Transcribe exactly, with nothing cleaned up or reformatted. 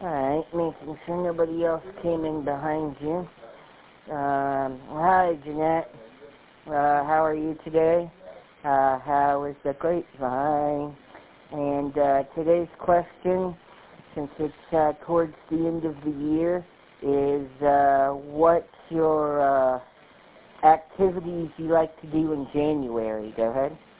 Alright, making sure nobody else came in behind you. Um, hi, Jeanette. Uh, how are you today? Uh, how is the grapevine? And uh, today's question, since it's uh, towards the end of the year, is uh, what's your uh, activities you like to do in January? Go ahead.